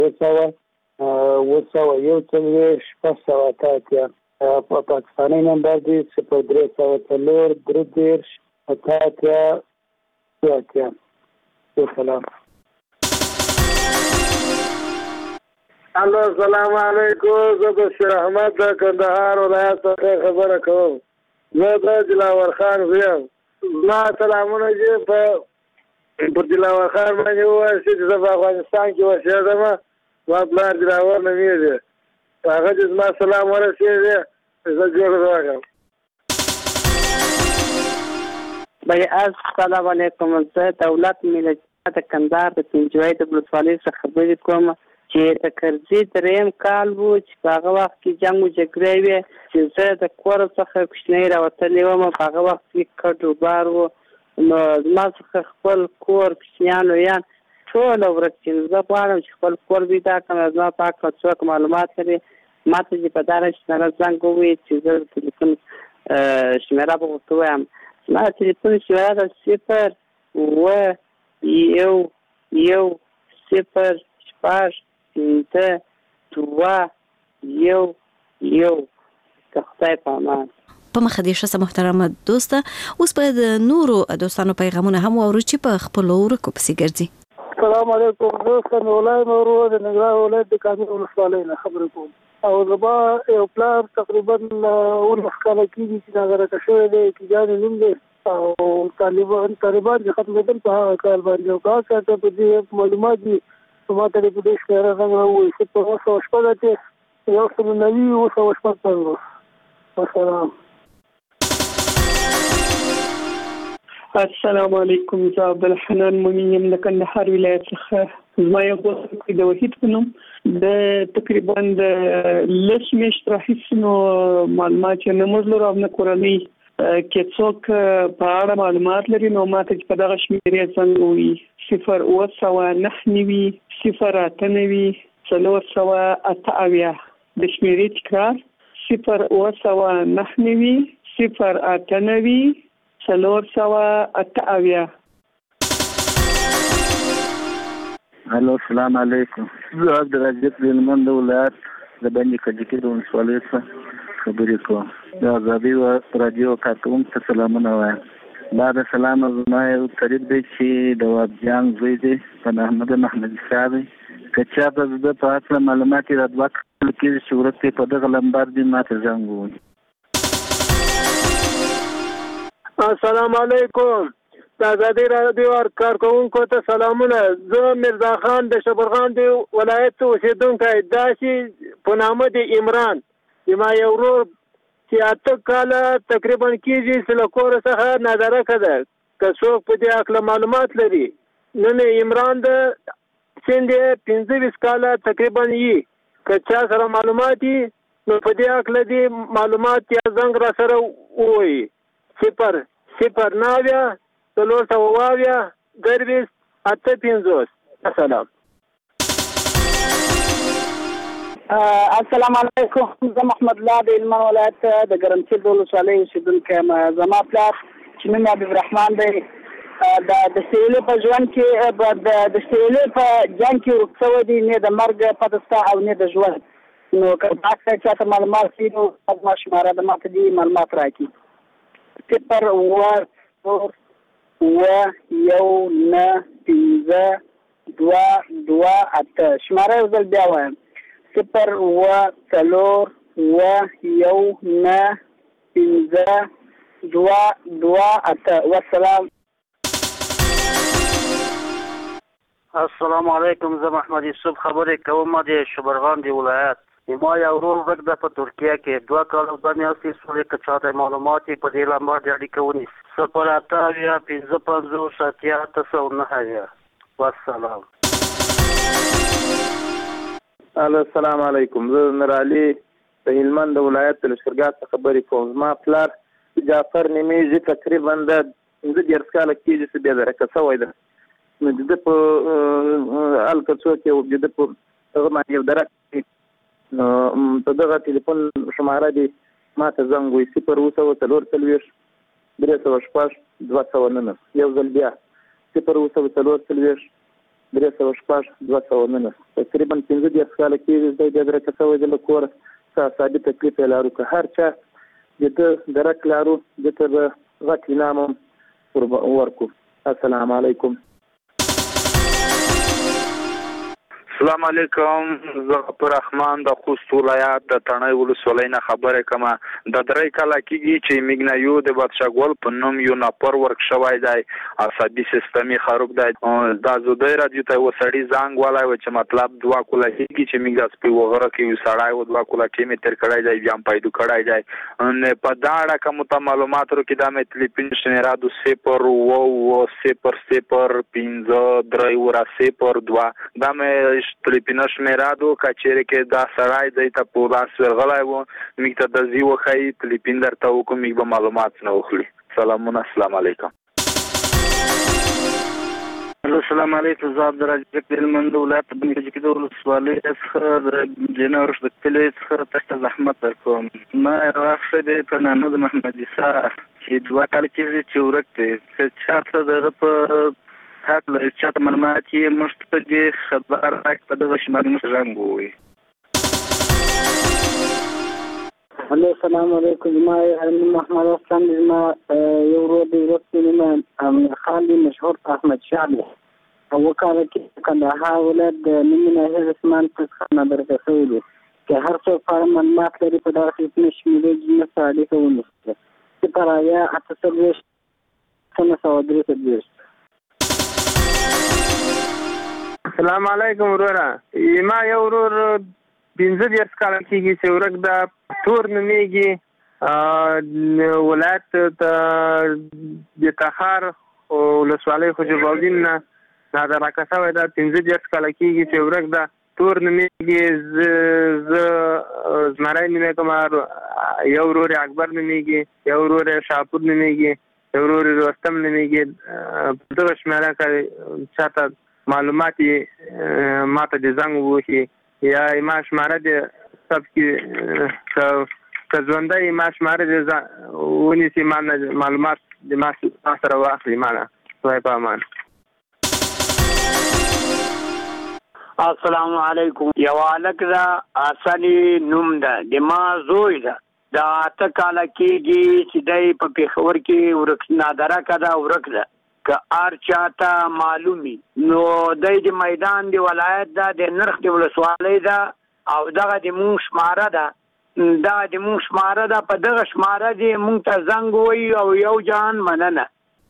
په پاکستاني نمبر دی 0304 سلام. السلام علیکم. زه بشیر احمد د کندهار ولایت څخه خبره کوم. زه د دلاور خان زویم. ما سلامونه چې په دلاور خان باندې ووایي چې زه په افغانستان کې اوسېدم. ما پلار دلاور نومېږي. هغه چې زما سلام ورسېږي زه جوړ راغلم. السلام علیکم. زه دولت ملت کندهار د پنجوای د ولسوالۍ څخه خبرې کوم چې د کرزي دریم کال و چې په هغه وخت کې جنګ و جګړې وې چې زه د کور څخه کوچنی راوتلی وم. په هغه وخت کې کډ وبار و نو زما څخه خپل کور کوچنیان لویان ټول ورک شي. زه غواړم چې خپل کور پیدا کړم. زما په هکله څوک معلومات لري ما ته چې په دغه شمېره زنګ ووایي چې زه د تلیفون شمېره به ورته ووایم. زما د تلیفون شمېره ده 01005 د خدای په امان. په مخه دې ښه محترمه دوسته. اوس باید نورو دوستانو پیغامونه هم واورو چې په خپلو ورکو پسې ګرځي. السلام علیکم. زه سمیع نورو د ننګرهار ولایت د کامل ولسوالۍ نه خبرې کوم. او زما یو پلار تقریبا 19 کاله کېږي چې ناغرقه شوی دی. کیجانې نوم دی او طالبان چې ختمېدل په هغه کال باندې. او که هغه ته په دې معلومات دي ما ته په دې شمېره زنګ راووایي چې په 914 1990 والسلام. السلام علیکم. زه عبدالحنان مومن یم د کندهار ولایت څخه. زما یو دوست د وحید په نوم د تقریبا د 10 میاشتې راهیسې نو معلومات چې نه موږ لرو او نه کورنۍ کې څوک په اړه معلومات لري نو ما ته په دغه شمېرې زنګ ووایي 0999 089 488 د شمېرې تکرار 0999 089 488. الو السلام علیکم. زه عبدالعزیز هلمند ولایت د بندي کجکي د ولسوالۍ څخه خبرې کوم. د ازادي رادیو کارکوونکو ته سلامونه وایم. بعد سلام زما یو قریب دی چې د وابجان زوی دی په احمد محمد صاحب. که چاته د په هکله معلومات یې را دوه کړل کېږي چې ورک دی په دغه لمبر دی ما ته زنګ ووایي. السلام علیکم. د ازادي رادیو کارکوونکو ته سلامونه. زه مرزا خان د شبرغان دی ولایت اوسېدونکی. داسې په نامه د عمران زما یو ورور چې 8 کاله تقریبا کېږي چې له کوره څخه نادرکه ده. که څوک په دې هکله معلومات لري نن عمران د سن دی 15 کاله تقریبا یي. که چا سره معلومات دي نو په دې هکله دي معلومات یا زنګ را سره ووایي 009 458 السلام. السلام علیکم. زه محمد الله د هلمند ولایت د ګرمسیر د ولسوالۍ اوسېدونکی یم. زما پلار چې نوم یې حبیبالرحمن دی د سیلې په ژوند کې د سیلې په جنګ کې ورک شوی دی. نه د مرګ پته شته او نه د ژوند. نو که هغه چاته معلومات وي نو زما شماره د ماته دي معلومات راکړي. 0195228 شماره یو ځل بیا وایم 0195228 والسلام. السلام علیکم. زه محمد یوسف خبرې کوم د شبرغان دی ولایت. ما یو ورور ورک ده په ترکیه کې 2 کاله 2 میاشتې شولې. که چاته معلومات په دې لمبر د اړیکه ونیسي 08855 والسلام. السلام علیکم. زه نورعلي د هلمند ولایت د لشکرګاه څخه خبرې کوم. زما پلار جعفر نومېږي. تقریبا د 15 کاله کېږي چې بیا درکه شوی ده. نو د ده په هلته څوک یو د ده په هغه باندې یو درک په دغه ټلیفون شماره دی ما ته زنګ وایي 02043 306 209 یو ځل بیا 02043 319 تقریبا 15 کال کېږي د درکه سوې د کور ثابت تکلیف لرو که هر چا د درک لرو د تر غټ نامم ورکو. السلام علیکم. السلام علیکم. زه غفور رحمان د خوست ولایت د تڼۍ ولسوالۍ نه خبرې کوم. د 3 کاله کېږي چې موږ نه یو د بادشاهګل په نوم یو ناپر ورک شوی دی، عصبي سیستمي خراب دی. دا زودی راډیو ته یو سړي زنګ ولی و چې مطلب 2 کوله کېږي چې موږ د سپي وغره کې یو سړی و 2 کوله کې مې تېر کړی دی، بیا هم پیدا کړی دی. په دا اړه که مو ته معلومات ورکړي دا مې تلیفون شمیره د 0 دا مې تلیفون شمیره دو کچېرې کې دا سړی دی ته په لاس ورغلی و موږ ته د ځي وښایي تلیفون درته وکړو موږ به معلومات نه واخلي. سلامونه. السلام علیکم. السلام علیکم. زه عبدالرزاق د هلمند ولایت د بني کجکي د ولسوالۍ څخه د جنورش د کلي څخه تاسو ته زحمت درکوم. ما یو وخت دی په نامه د محمد عیسی چې 2 کاله کېږي چې ورک دی، که چا ته د هغه په حق لري چا ته معلومات یې موږ ته دې خبر راکړي په دغه شمالي موږ زنګ ووایي. السلام علیکم. ما محمد حسن ما یو ورور دی ورسته امیر خان دی مشهور احمد شاه دی او وکاله کې کندهار ولایت د نیمه هرسمان څخه نمبر تسویل چې هر څو فارم معلومات لري په دغه کې شمیرې جنس اړیکه ونیسي چې پرایا اتصال سم سوادري. السلام علیکم ورورا. ما یو ورور 15 کال کېږي چې ورک دا تور نومیږي ولایت د تخار ولسوالۍ خوشبالدین نه دا راکه شوی دا 15 کال کېږي چې ورک دا تور نومیږي. زه زمری نومې کوم، یو ورور اکبر نومیږي، یو ورور شاپور نومیږي، یو ورور رستم نومیږي. په دغه شمیره کې چاته معلومات ما ته د زنګ ووهي یا ما شماره د سب کې که ژوندی ما شماره د ونیسي ما معلومات د ما سره واخلي. ما نه خدای په امان. السلام علیکم. یو هلک ده حسني نوم ده د ما زوی ده د 8 کاله کېږي چې دی په پېښور کې ورک نادرکه ده ورک ده که هر چاته معلومي نو دی د میدان د ولایت ده د نرخ د ولسوالۍ ده او دغه د مونږ شماره ده په دغه شماره د مونږ ته زنګ ووایي او یو جان مننه.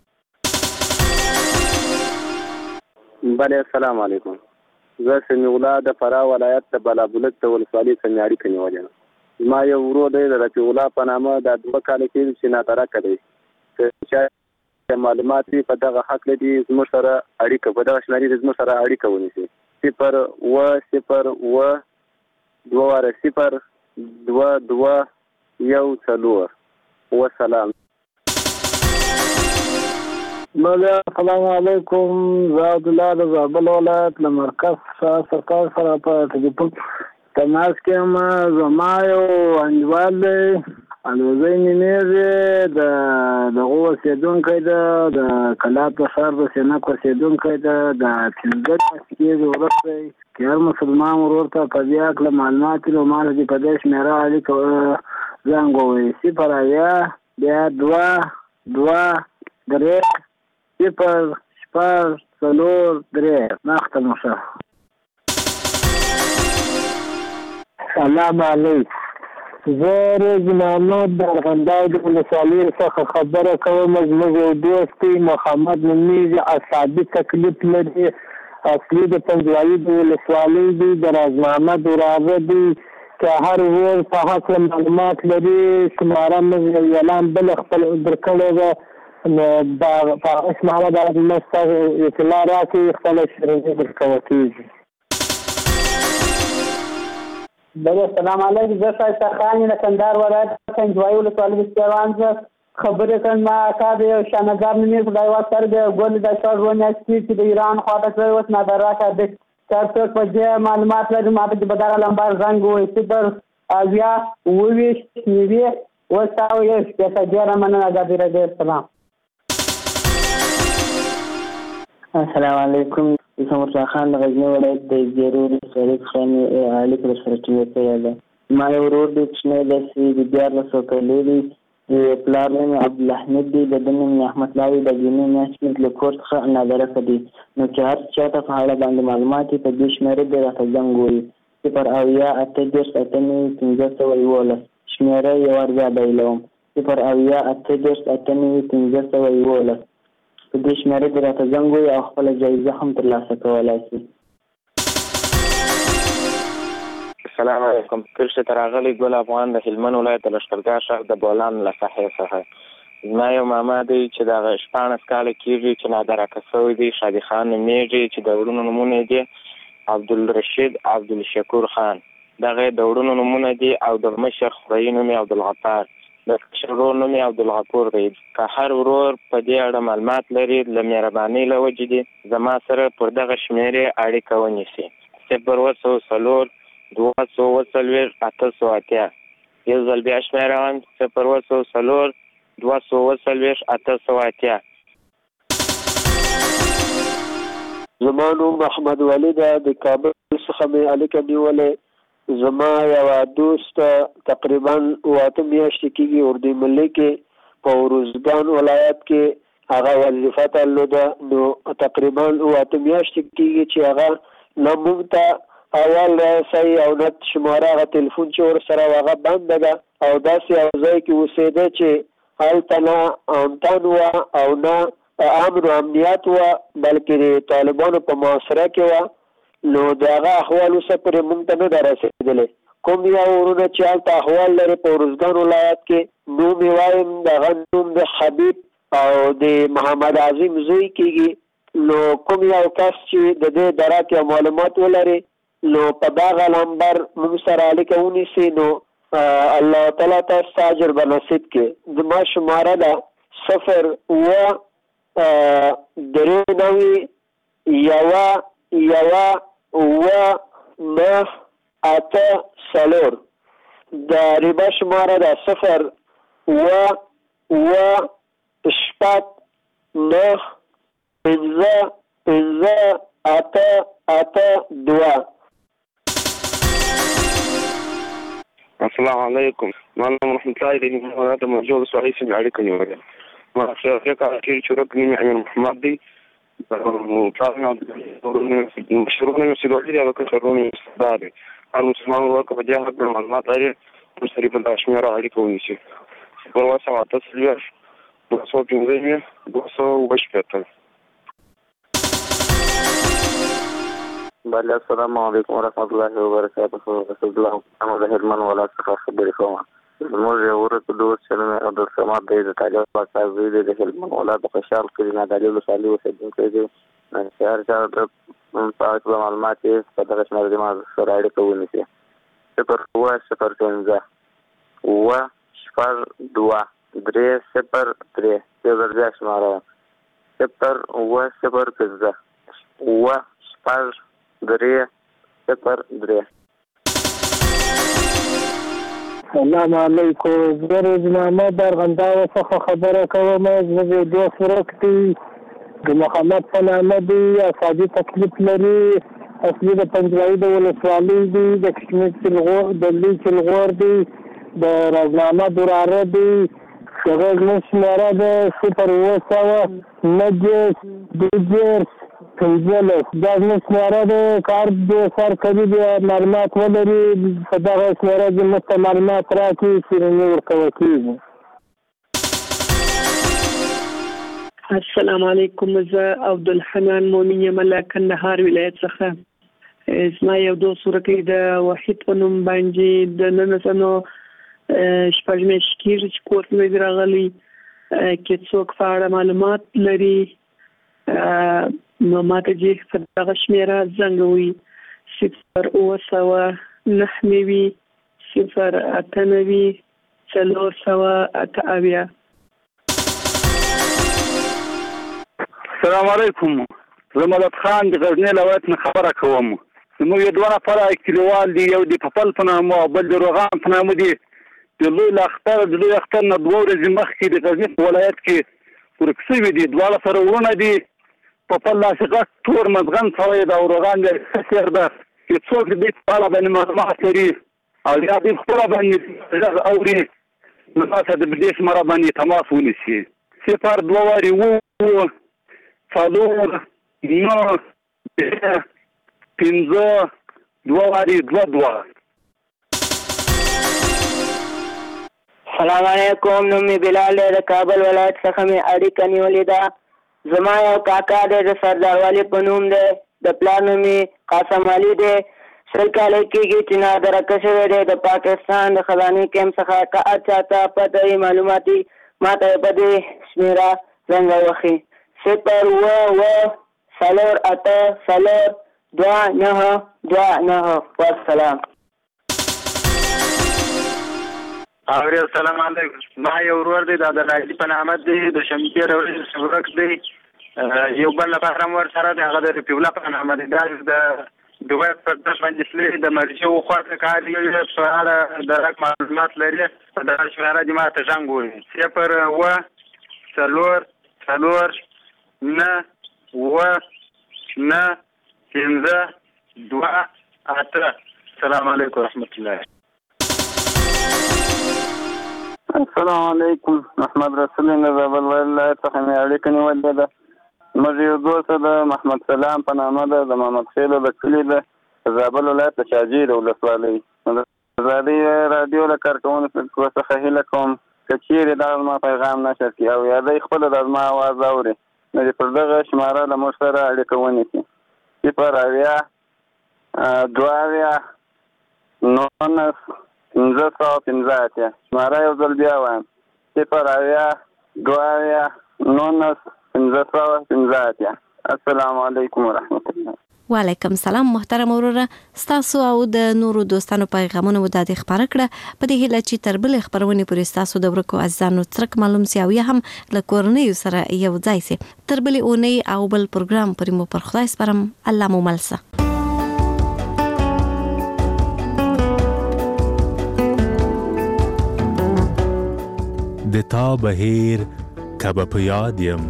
بله. السلام علیکم. زه سمیع الله د فراه ولایت د بلابلک د ولسوالۍ څخه اړیکه نیولې یم. ما یو ورور دی د رفیع الله په نامه دا 2 کاله کېږي چې ناترکه دی. که معلومات په دغه حق لري زموږ سره اړیکه په دغه شمالي زموږ سره اړیکه ونیسي. 0 وسلام. السلام علیکم. زه عبدالله د زابل ولایت له مرکز سرکار سره په ټلیفون تماس کې یم. زما یو انډیوال دی الوزی نمیږي دغه اوسېدونکی ده د کلات په ښار د سینک اوسېدونکی ده د 15 کېږي ورک دی. که هر مسلمان ورور ته په دې هکله معلومات وي نو ما ته دې په دې شمېره اړیکه زنګ ووایي 0 بیا 2 3 مخته مو شه. سلام علیکم. زه روز محمد د ارغنداو د ولسوالۍ څخه خبره کوم. زموږ یو دوست دی محمد نومیږي، عصبي تکلیف لري، اصلي د پنجوایي د ولسوالۍ دی، د راز محمد وراره دی. که هر ورور په هکله معلومات لري شماره موږ یو اعلان بل خپل درکړی ده نو په هغه شماره باید موږ ته اطلاع راکړي خپله شیریني درکوه کېږي. بله. السلام علیکم. زه ښایسته خان د کندهار ولایت پنجوایي ولسوالۍ د سیوان څخه خبرې کوم. ما اکا د یو شانګار نومې خدای واسطه د ګل د شاه ژوندیاستي چې د ایران خواته شوی اوس نادراکه د که څوک په دې معلومات لري ما ته د بداره لمبر زنګ ووایي 0 29 90 ډېره مننه. ازادي راډیو. سلام. السلام علیکم. زمرد خان د غزنی ولایت د زیرور شریف خان اړیکه سره ټینګه ده. ما یو ورور دی چې نه لسی د 14 کلو دی. پلار نوم عبدالحمید دی، د ده نوم احمد الله دی، د جنې میاشت له کور څخه نادرسه دی. نو چې هر چاته په اړه باندې معلومات په دې شمېره دی راته زنګ ووایي 080 شمېره یو وار بیا بایلوم 080 په دې شمېره دی راته زنګ ووایي او خپله جایزه هم ترلاسه کولی شي. السلام علیکم. کرښې ته راغلی ګل افغان د هلمند ولایت د لښکرګاه ښار د بولان له ساحې څخه. زما یو ماما دی چې دغه 14 کاله کېږي چې نادرکه شوی دی. شادي خان نومیږي چې د وروڼو نومونه دي عبدالرشید عبدالشکور خان. دغه د وروڼو نومونه دي او د مشر خوريي نوم یې عبدالغفار، د کشر ورور نوم یې عبدالغفور دی. که هر ورور په دې اړه معلومات لري له مهربانۍ له وجې دي زما سره پر دغه شمېرې اړیکه ونیسي 0 240 880. یو ځل بیا شمېره 0 240 880. زما نوم محمد ولی ده، د کابل څخه مې اړیکه نیولې. زما یو دوست تقریبا 8 میاشتې کېږي اردو ملي کې په روزګان ولایت کې هغه وظیفه درلوده. نو تقریبا 8 میاشتې کېږي چې هغه نه موږ ته اول راسي او نه شماره هغه تلیفون چې ورسره هغه بنده ده او داسې یو ځای کې اوسېده چې هلته نه امتن وه او نه امن و امنیت وه بلکې د طالبانو په معاصره کې وه. نو د هغه احوال اوسه پورې موږ ته نه ده رسېدلی. کوم یو ورونه چې هلته احوال لري په روزګان ولایت کې نوم یې وایم د هغه نوم د حبیب او د محمد عظیم زوی کېږي. نو کوم یو کس چې د دې دره کې معلومات ولري نو په دغه نمبر موږ سره اړیکه ونیسي نو الله تعالی تاسو اجر به نصیب کړي. زما شماره ده 0 د ریبه شماره ده 0 السلام علیکم. ما نوم رحمت الله دی، ولایت موجود صحیح سم اړیکه نیولې. ما څنګه کار کوي چې رکن امیر محمد دی مطالعه د مشروعونه مسؤلیت او کارونه استاد دی. هر مسلمان ورکه په جهاد د معلومات لري په سری په شمېره اړیکه ونیسي. په واسطه تاسو 215 بله. السلام علیکم ورحمت الله وبرکاته. رسول الله محمد هلمند ولایت څخه خبرې کوم. زموږ یو ورته دوست چې نوم یې عبدالصمد دی، د طالب پاکستان زوی دی، د هلمند ولایت د خوشحال کلي نادعلي ولسوالۍ اوسېدونکی دی. چې هر چا په اړه معلومات یې په دغه شمېره زما سره اړیکه ونیسي 0 2 یو ځل بیا شماره 0 السلام علیکم. زه روزنامه د ارغنداو څخه خبره کوم. زه یو دوست ورک دی د محمد په نامه دی، اعصابي تکلیف لري، اصلي د پنجوایي د ولسوالۍ دی، د کشمیر چلغور د لوی چلغور دی، د روزنامه دراره دی. هغه زموږ شمېره ده 0 دا زموږ شمېره ده. کار د سر کوي د معلومات ولري په دغه شمېره کې موږ ته معلومات راکړي چې نه ورکوه کېږي. السلام علیکم. زه عبدالحنان مومن یم له کندهار ولایت څخه. زما یو دوست ورکې د وحید په نوم باندې د ننسنو شپږ میاشتې کېږي چې کور ته مې راغلی کې څوک په اړه معلومات لري نو ماته چې په دغه شمېره زنګ ووایي 0 السلام علیکم. زه مدد خان د غزنی ولایت نه خبره کوم. زموږ یو 2 نفره کلیوال دي، یو د پپل په نامه او بل د روغان په نامه دي. د لوی اختر نه 2 ورځې مخکې د غزنی په ولایت کې ورک شوي دي. دواړه سره ورونه دي. په خپل داسې غټ تور مزغن سوی د اورغان د سیر ده چې څوک دې په اړه باندې معلومات لري او یا دې خپله باندې غږ اوري نو تاسو د دې شماره باندې تماس ونیسي 0 2 4 څلور 9 15 2 سلام علیکم. نوم می بلال دی. د کابل ولایت څخه می اړیکه نیولې ده. زما یو کاکا دی د سردار والي په نوم دی. د پلار نوم یې قاسم علي دی. 20 کاله کېږي چې نادرکه شوی دی د پاکستان د خزانې کیمپ څخه. که هر چاته پته وي معلوماتي ما ته په دې شمېره زنګ ووهي 0 والسلام. السلام علیکم. ما یو ورور دی د راځي په نامه دی د شمپیر ورځ ورک دی یو بل لپاره هم ورسره دی هغه د رفیع الله په نامه دی دا د دوی په داس باندې سلی د مرجو خواته کار یې په اړه د رق معلومات لري دا شماره دي ما ته څنګه وي 0 السلام علیکم ورحمۃ اللہ. السلام علیکم. محمد رسول الله زابل ولایت څخه مې اړیکه نیولې ده. موږ یو دوست د محمد سلام په نامه ده د محمد خیل د کلي ده زابل ولایت د شاجوی د ولسوالۍ. ازادي رادیو له کارکوونکو څخه هیله کوم که چیرې دا زما پیغام نشر کړي او یا دی خپله د زما اواز اوري نو د پر دغه شماره له موږ سره اړیکه ونیسي 0 شماره یو ځل بیا وایم 0 السلام علیکم ورحمۃ الله. وعلیکم السلام محترم وروره. ستاسو او د نورو دوستانو پیغامونه مو د خبره کړه په دې هیله چې تر بل خبرونه پورې ستاسو د ورکو عزیزانو ترک معلوم سی او یا هم له کورنۍ سره یو ځای سي. تر بل اونۍ او بل پروګرام پرې مو پر خدای سپارم. الله مو ملسه. د تا بهیر کب په یاد یم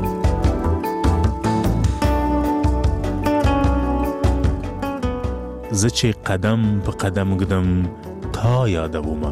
زه چې قدم په قدم ګدم تا یادومه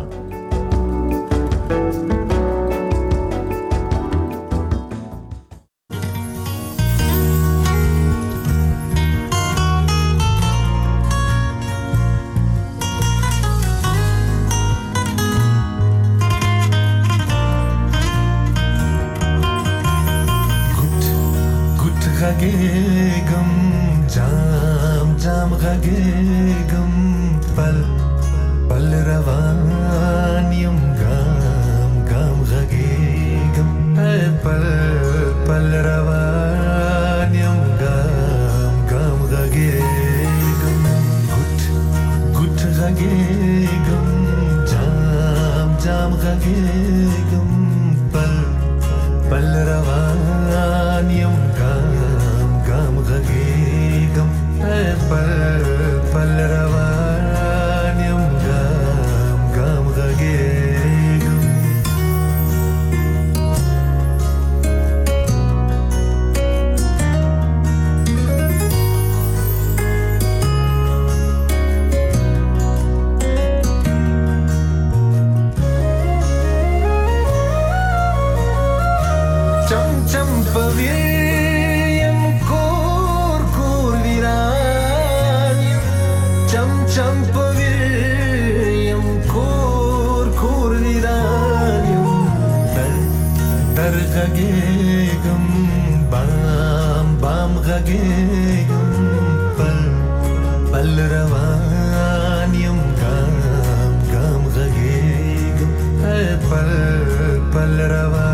पल पल रवा